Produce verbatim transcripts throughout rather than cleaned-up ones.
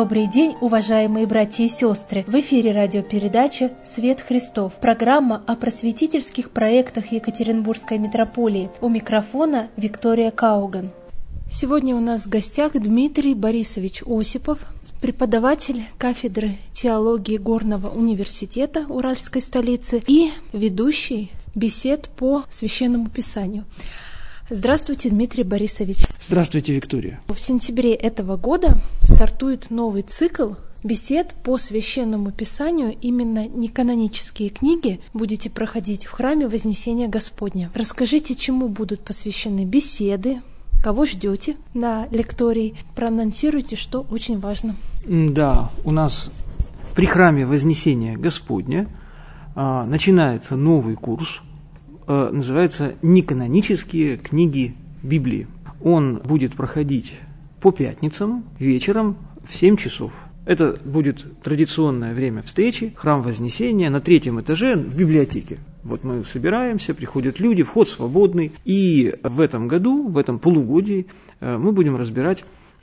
Добрый день, уважаемые братья и сестры! В эфире радиопередача «Свет Христов». Программа о просветительских проектах Екатеринбургской митрополии. У микрофона Виктория Кауган. Сегодня у нас в гостях Дмитрий Борисович Осипов, преподаватель кафедры теологии Горного университета Уральской столицы и ведущий бесед по Священному Писанию. Здравствуйте, Дмитрий Борисович. Здравствуйте, Виктория. В сентябре этого года стартует новый цикл бесед по Священному Писанию. Именно неканонические книги будете проходить в храме Вознесения Господня. Расскажите, чему будут посвящены беседы, кого ждете на лектории, проанонсируйте, что очень важно. Да, у нас при храме Вознесения Господня а, начинается новый курс, а, называется «Неканонические книги Библии». Он будет проходить по пятницам вечером в семь часов. Это будет традиционное время встречи, храм Вознесения на третьем этаже в библиотеке. Вот мы собираемся, приходят люди, вход свободный. И в этом году, в этом полугодии мы будем разбирать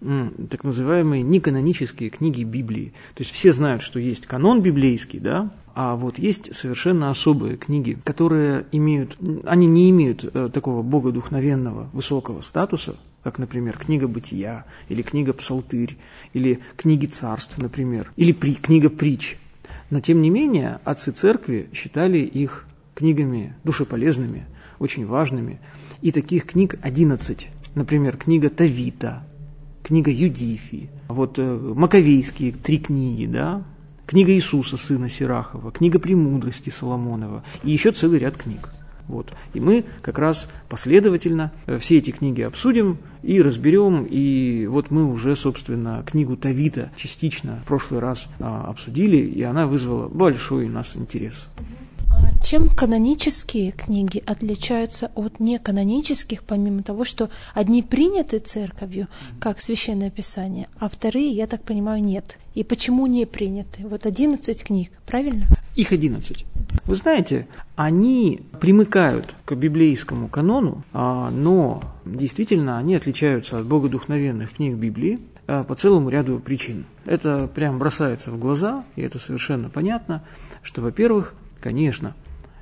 так называемые неканонические книги Библии. То есть все знают, что есть канон библейский, да, а вот есть совершенно особые книги, которые имеют, они не имеют такого богодухновенного высокого статуса, как, например, книга Бытия, или книга Псалтырь, или книги Царств, например, или при, книга Притч. Но, тем не менее, отцы церкви считали их книгами душеполезными, очень важными. И таких книг одиннадцать. Например, книга Тавита, книга Юдифии, вот Маковейские три книги, да, книга Иисуса, сына Сирахова, книга Премудрости Соломонова и еще целый ряд книг. Вот. И мы как раз последовательно все эти книги обсудим и разберем. И вот мы уже, собственно, книгу Тавита частично в прошлый раз а, обсудили, и она вызвала большой у нас интерес. Чем канонические книги отличаются от неканонических, помимо того, что одни приняты церковью, как Священное Писание, а вторые, я так понимаю, нет? И почему не приняты? Вот одиннадцать книг, правильно? Их одиннадцать. Вы знаете, они примыкают к библейскому канону, но действительно они отличаются от богодухновенных книг Библии по целому ряду причин. Это прям бросается в глаза, и это совершенно понятно, что, во-первых, конечно,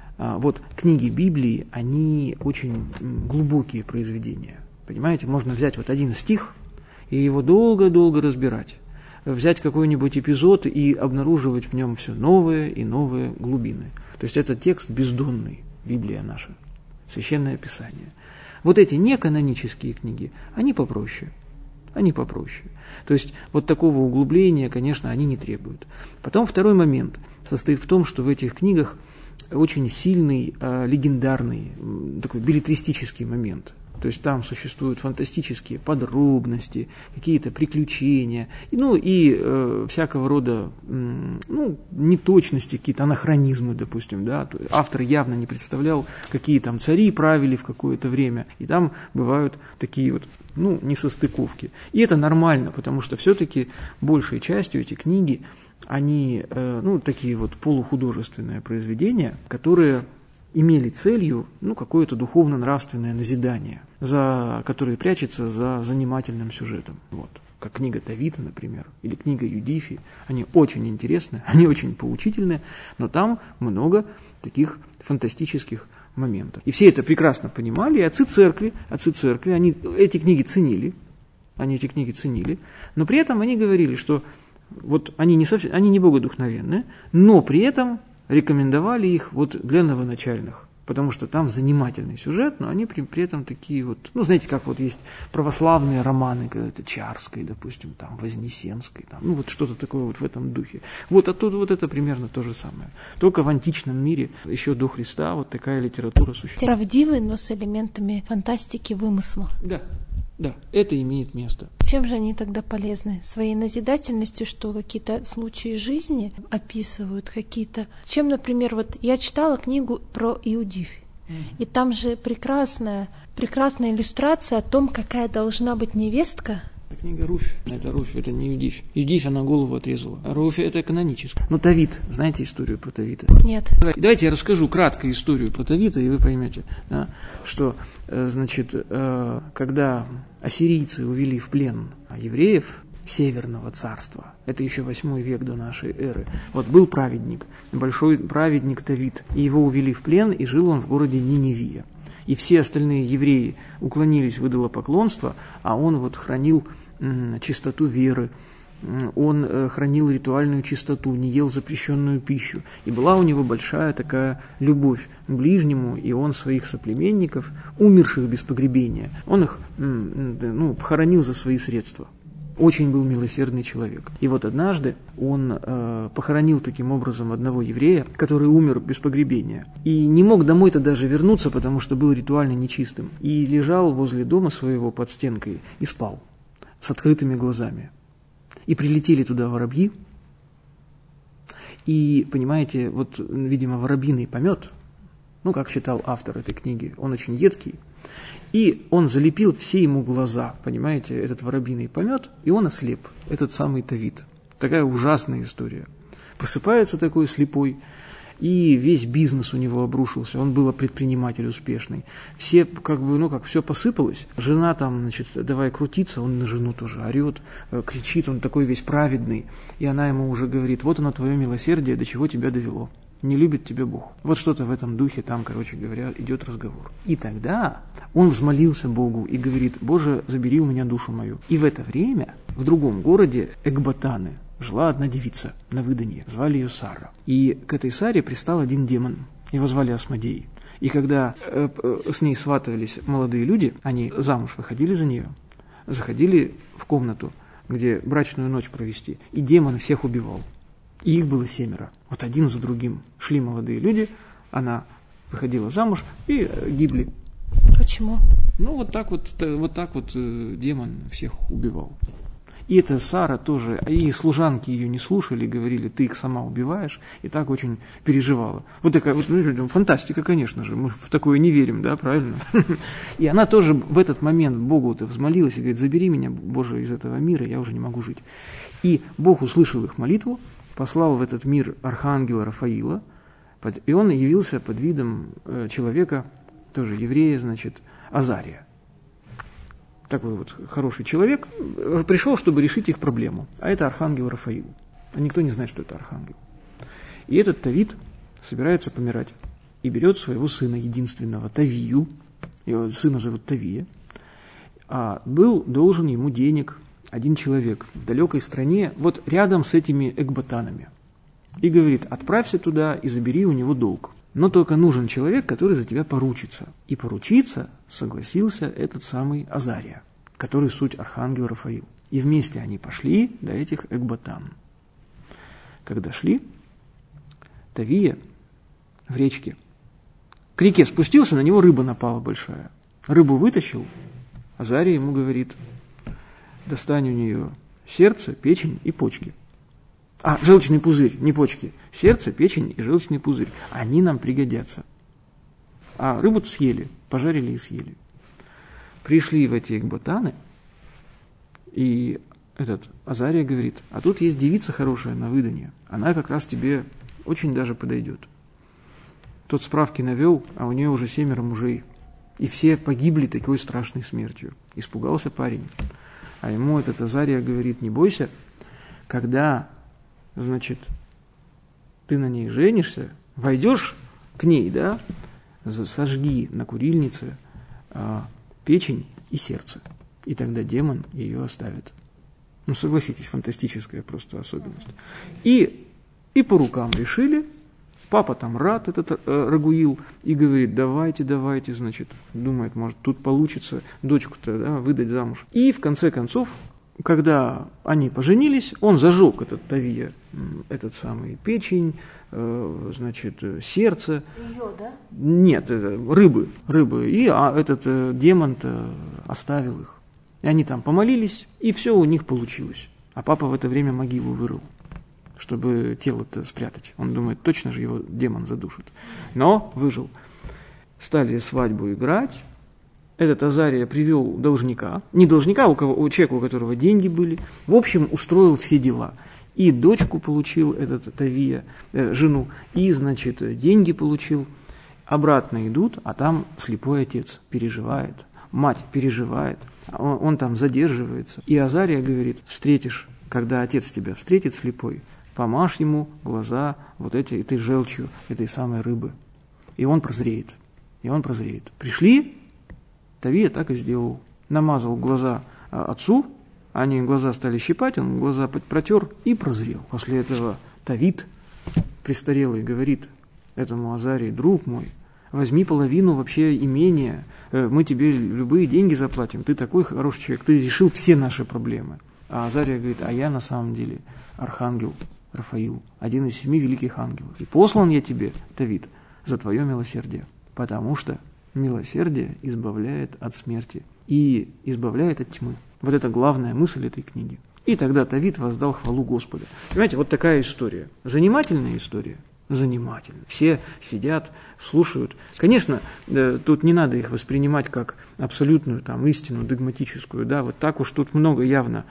вот книги Библии, они очень глубокие произведения. Понимаете, можно взять вот один стих и его долго-долго разбирать. Взять какой-нибудь эпизод и обнаруживать в нем все новые и новые глубины. То есть это текст бездонный, Библия наша, Священное Писание. Вот эти неканонические книги, они попроще. Они попроще. То есть вот такого углубления, конечно, они не требуют. Потом второй момент состоит в том, что в этих книгах очень сильный, э, легендарный, такой беллетристический момент. То есть там существуют фантастические подробности, какие-то приключения, ну и э, всякого рода э, ну, неточности, какие-то анахронизмы, допустим. Да? Автор явно не представлял, какие там цари правили в какое-то время, и там бывают такие вот ну, несостыковки. И это нормально, потому что все-таки большей частью эти книги, они э, ну, такие вот полухудожественные произведения, которые имели целью ну, какое-то духовно-нравственное назидание, за, которое прячется за занимательным сюжетом. Вот. Как книга Тавита, например, или книга Юдифии. Они очень интересны, они очень поучительны, но там много таких фантастических моментов. И все это прекрасно понимали, и отцы церкви, отцы церкви, они эти книги ценили, они эти книги ценили, но при этом они говорили, что вот они не совсем, они не богодухновенные, но при этом рекомендовали их вот для новоначальных, потому что там занимательный сюжет, но они при, при этом такие вот, ну, знаете, как вот есть православные романы, когда это Чарской, допустим, там, Вознесенской, там, ну, вот что-то такое вот в этом духе. Вот оттуда вот это примерно то же самое. Только в античном мире, еще до Христа, вот такая литература существует. Правдивый, но с элементами фантастики, вымысла. Да. Да, это имеет место. Чем же они тогда полезны? Своей назидательностью, что какие-то случаи жизни описывают, какие-то... Чем, например, вот я читала книгу про Иудифь, mm-hmm. и там же прекрасная, прекрасная иллюстрация о том, какая должна быть невестка. Книга Руфь, это Руфь, это не Юдифь. Юдифь, она голову отрезала, а Руфь это каноническая. Но Тавит, знаете историю про Тавита? Нет. Давайте, давайте я расскажу кратко историю про Тавита, и вы поймете, да, что, значит, когда ассирийцы увели в плен евреев, Северного царства. Это еще восьмой век до нашей эры. Вот был праведник, большой праведник Давид, и его увели в плен, и жил он в городе Ниневия. И все остальные евреи уклонились в идолопоклонство, а он вот хранил м, чистоту веры, он э, хранил ритуальную чистоту, не ел запрещенную пищу. И была у него большая такая любовь к ближнему, и он своих соплеменников, умерших без погребения, он их м, ну, похоронил за свои средства. Очень был милосердный человек. И вот однажды он э, похоронил таким образом одного еврея, который умер без погребения. И не мог домой-то даже вернуться, потому что был ритуально нечистым. И лежал возле дома своего под стенкой и спал с открытыми глазами. И прилетели туда воробьи. И, понимаете, вот, видимо, воробьиный помет, ну, как считал автор этой книги, он очень едкий. И он залепил все ему глаза, понимаете, этот воробьиный помет, и он ослеп, этот самый Давид. Такая ужасная история. Просыпается такой слепой, и весь бизнес у него обрушился, он был предприниматель успешный. Все, как бы, ну, как все посыпалось, жена там, значит, давай крутиться, он на жену тоже орет, кричит, он такой весь праведный, и она ему уже говорит, вот оно твое милосердие, до чего тебя довело. Не любит тебя Бог. Вот что-то в этом духе, там, короче говоря, идет разговор. И тогда он взмолился Богу и говорит, Боже, забери у меня душу мою. И в это время в другом городе Экбатаны жила одна девица на выданье, звали ее Сара. И к этой Саре пристал один демон, его звали Асмодей. И когда э, э, с ней сватывались молодые люди, они замуж выходили за нее, заходили в комнату, где брачную ночь провести, и демон всех убивал. И их было семеро. Вот один за другим шли молодые люди, она выходила замуж и э, гибли. Почему? Ну, вот так вот, вот так вот э, демон всех убивал. И эта Сара тоже, и служанки ее не слушали, говорили, ты их сама убиваешь, и так очень переживала. Вот такая вот, ну, фантастика, конечно же, мы в такое не верим, да, правильно? И она тоже в этот момент Богу-то взмолилась и говорит, забери меня, Боже, из этого мира, я уже не могу жить. И Бог услышал их молитву, послал в этот мир архангела Рафаила, и он явился под видом человека, тоже еврея, значит, Азария. Такой вот хороший человек, пришел, чтобы решить их проблему. А это архангел Рафаил. А никто не знает, что это архангел. И этот Давид собирается помирать. И берет своего сына единственного, Тавию, его сына зовут Тавия, а был должен ему денег один человек в далекой стране, вот рядом с этими Экбатанами. И говорит, отправься туда и забери у него долг. Но только нужен человек, который за тебя поручится. И поручиться согласился этот самый Азария, который суть архангел Рафаил. И вместе они пошли до этих Экбатан. Когда шли, Тавия в речке к реке спустился, на него рыба напала большая. Рыбу вытащил, Азария ему говорит, достань у нее сердце, печень и почки. А, желчный пузырь, не почки. Сердце, печень и желчный пузырь. Они нам пригодятся. А рыбу-то съели, пожарили и съели. Пришли в эти Экбатаны, и этот Азария говорит, а тут есть девица хорошая на выданье. Она как раз тебе очень даже подойдет. Тот справки навел, а у нее уже семеро мужей. И все погибли такой страшной смертью. Испугался парень. А ему этот Азария говорит, не бойся, когда... Значит, ты на ней женишься, войдешь к ней, да, сожги на курильнице а, печень и сердце, и тогда демон ее оставит. Ну, согласитесь, фантастическая просто особенность. И, и по рукам решили, папа там рад, этот э, Рагуил, и говорит, давайте, давайте, значит, думает, может, тут получится дочку-то, да, выдать замуж. И в конце концов, когда они поженились, он зажег этот Тавия, этот самый печень, э, значит, сердце. Ее, да? Нет, это, рыбы, рыбы. И а, этот э, демон-то оставил их. И они там помолились, и все у них получилось. А папа в это время могилу вырыл, чтобы тело-то спрятать. Он думает, точно же его демон задушит. Но выжил. Стали свадьбу играть. Этот Азария привел должника, не должника, у, кого, у человека, у которого деньги были, в общем, устроил все дела. И дочку получил, этот Тавия, э, жену, и, значит, деньги получил. Обратно идут, а там слепой отец переживает. мать переживает, он, он там задерживается. И Азария говорит: встретишь, когда отец тебя встретит слепой, помажь ему глаза вот эти, этой желчью, этой самой рыбы. И он прозреет. И он прозреет. Пришли, Тавия так и сделал. Намазал глаза отцу, они глаза стали щипать, он глаза протер и прозрел. После этого Тавит, престарелый, говорит этому Азарии: друг мой, возьми половину вообще имения, мы тебе любые деньги заплатим, ты такой хороший человек, ты решил все наши проблемы. А Азария говорит: а я на самом деле архангел Рафаил, один из семи великих ангелов. И послан я тебе, Тавит, за твое милосердие, потому что милосердие избавляет от смерти и избавляет от тьмы. Вот это главная мысль этой книги. И тогда Тавит воздал хвалу Господа. Понимаете, вот такая история. Занимательная история. Занимательно. Все сидят, слушают. Конечно, тут не надо их воспринимать как абсолютную там, истину догматическую. Да? Вот так уж тут много явно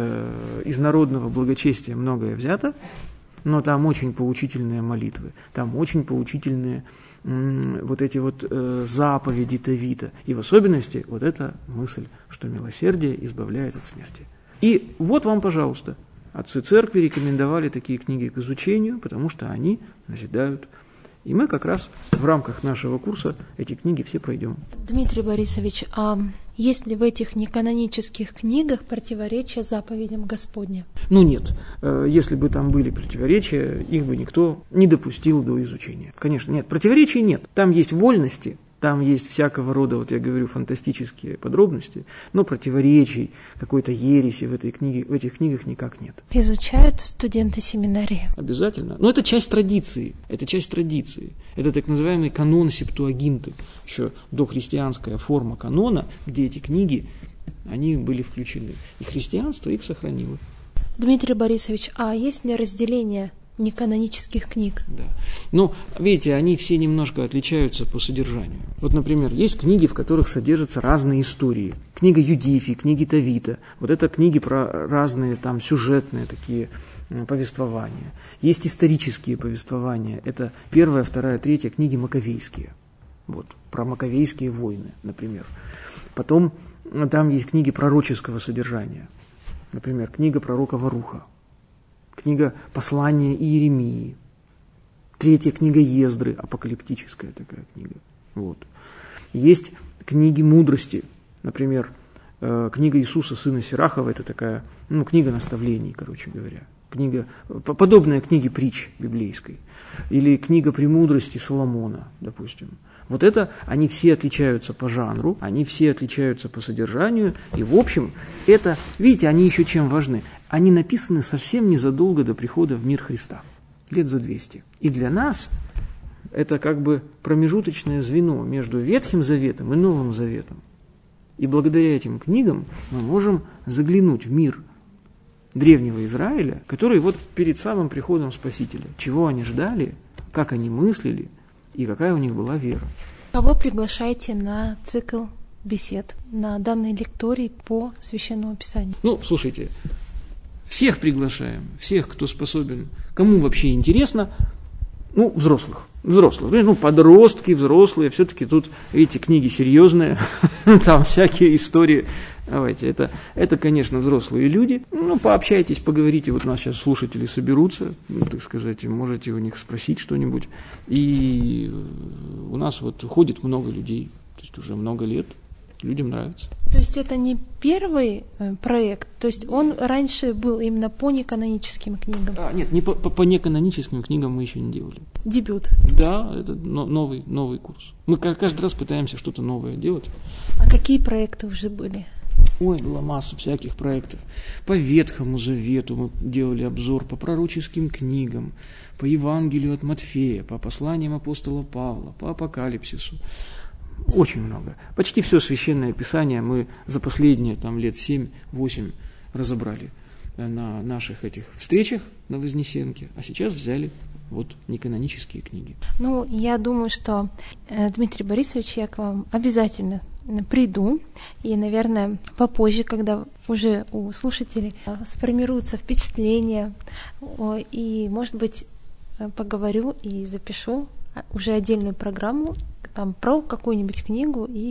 э, из народного благочестия многое взято, но там очень поучительные молитвы, там очень поучительные м, вот эти вот э, заповеди Тавита. И в особенности вот эта мысль, что милосердие избавляет от смерти. И вот вам, пожалуйста, отцы церкви рекомендовали такие книги к изучению, потому что они назидают. И мы как раз в рамках нашего курса эти книги все пройдем. Дмитрий Борисович, а есть ли в этих неканонических книгах противоречия заповедям Господним? Ну нет. Если бы там были противоречия, их бы никто не допустил до изучения. Конечно, нет. Противоречий нет. Там есть вольности. Там есть всякого рода, вот я говорю, фантастические подробности, но противоречий, какой-то ереси в, этой книге, в этих книгах никак нет. Изучают студенты семинарии? Обязательно. Но это часть традиции. Это часть традиции. Это так называемый канон Септуагинты, еще дохристианская форма канона, где эти книги, они были включены. И христианство их сохранило. Дмитрий Борисович, а есть ли разделение неканонических книг? Да. Ну, видите, они все немножко отличаются по содержанию. Вот, например, есть книги, в которых содержатся разные истории. Книга Юдифи, книги Тавита. Вот это книги про разные там сюжетные такие повествования. Есть исторические повествования. Это первая, вторая, третья книги маковейские. Вот, про маковейские войны, например. Потом там есть книги пророческого содержания. Например, книга пророка Варуха. Книга «Послание Иеремии», третья книга Ездры, апокалиптическая такая книга. Вот. Есть книги мудрости, например, э, книга Иисуса, сына Сирахова, это такая, ну, книга наставлений, короче говоря, книга, подобная книге притч библейской, или книга премудрости Соломона, допустим. Вот это, они все отличаются по жанру, они все отличаются по содержанию, и в общем, это, видите, они еще чем важны? Они написаны совсем незадолго до прихода в мир Христа, лет за двести. И для нас это как бы промежуточное звено между Ветхим Заветом и Новым Заветом. И благодаря этим книгам мы можем заглянуть в мир древнего Израиля, который вот перед самым приходом Спасителя, чего они ждали, как они мыслили, и какая у них была вера. Кого приглашаете на цикл бесед, на данной лектории по Священному Писанию? Ну, слушайте, всех приглашаем, всех, кто способен, кому вообще интересно, ну, взрослых, взрослых, ну, подростки, взрослые, все-таки тут, видите, книги серьезные, там всякие истории. Давайте, это, это, конечно, взрослые люди. Ну, пообщайтесь, поговорите. Вот у нас сейчас слушатели соберутся, ну, так сказать, можете у них спросить что-нибудь. И у нас вот ходит много людей, то есть уже много лет. Людям нравится. То есть это не первый проект, то есть он раньше был именно по неканоническим книгам? А, нет, не по, по, по неканоническим книгам мы еще не делали. Дебют? Да, это новый, новый курс. Мы каждый раз пытаемся что-то новое делать. А какие проекты уже были? Ой, была масса всяких проектов. По Ветхому Завету мы делали обзор, по пророческим книгам, по Евангелию от Матфея, по посланиям апостола Павла, по Апокалипсису. Очень много. Почти все Священное Писание мы за последние там, лет семь-восемь разобрали на наших этих встречах на Вознесенке, а сейчас взяли вот неканонические книги. Ну, я думаю, что, Дмитрий Борисович, я к вам обязательно приду, и, наверное, попозже, когда уже у слушателей сформируются впечатления, и, может быть, поговорю и запишу уже отдельную программу там про какую-нибудь книгу и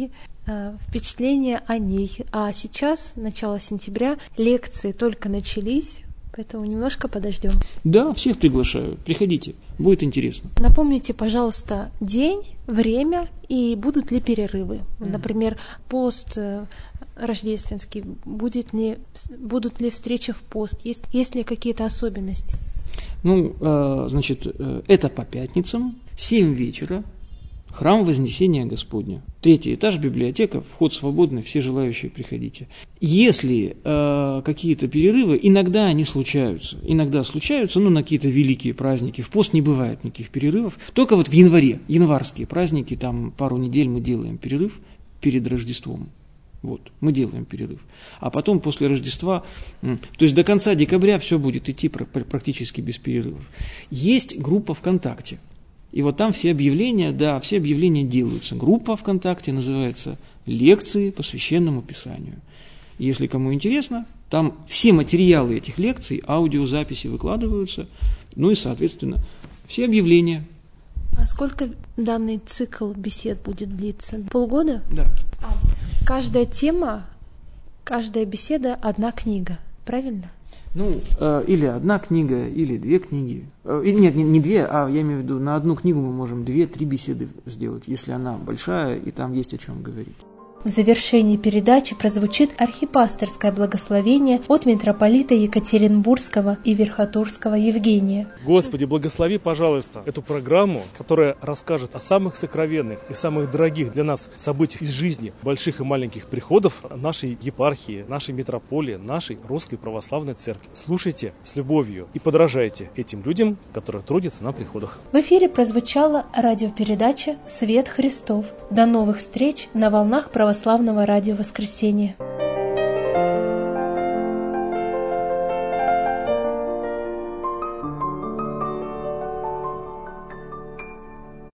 впечатление о ней. А сейчас, начало сентября, лекции только начались, поэтому немножко подождем. Да, всех приглашаю. Приходите, будет интересно. Напомните, пожалуйста, день, время и будут ли перерывы. Например, пост рождественский, будет ли, будут ли встречи в пост, есть, есть ли какие-то особенности? Ну, значит, это по пятницам, семь вечера. Храм Вознесения Господня. Третий этаж, библиотека, вход свободный, все желающие приходите. Если э, какие-то перерывы, иногда они случаются. Иногда случаются, ну, на какие-то великие праздники. В пост не бывает никаких перерывов. Только вот в январе, январские праздники, там пару недель мы делаем перерыв перед Рождеством. Вот, мы делаем перерыв. А потом после Рождества, то есть до конца декабря все будет идти практически без перерывов. Есть группа ВКонтакте. И вот там все объявления, да, все объявления делаются. Группа ВКонтакте называется «Лекции по Священному Писанию». Если кому интересно, там все материалы этих лекций, аудиозаписи выкладываются, ну и, соответственно, все объявления. А сколько данный цикл бесед будет длиться? Полгода? Да. А каждая тема, каждая беседа – одна книга, правильно? Ну, э, или одна книга, или две книги. Э, нет, не, не две, а я имею в виду, на одну книгу мы можем две-три беседы сделать, если она большая, и там есть о чем говорить. В завершении передачи прозвучит архипасторское благословение от митрополита Екатеринбургского и Верхотурского Евгения. Господи, благослови, пожалуйста, эту программу, которая расскажет о самых сокровенных и самых дорогих для нас событиях из жизни больших и маленьких приходов нашей епархии, нашей митрополии, нашей Русской Православной Церкви. Слушайте с любовью и подражайте этим людям, которые трудятся на приходах. В эфире прозвучала радиопередача «Свет Христов». До новых встреч на волнах Православного радио «Воскресенье».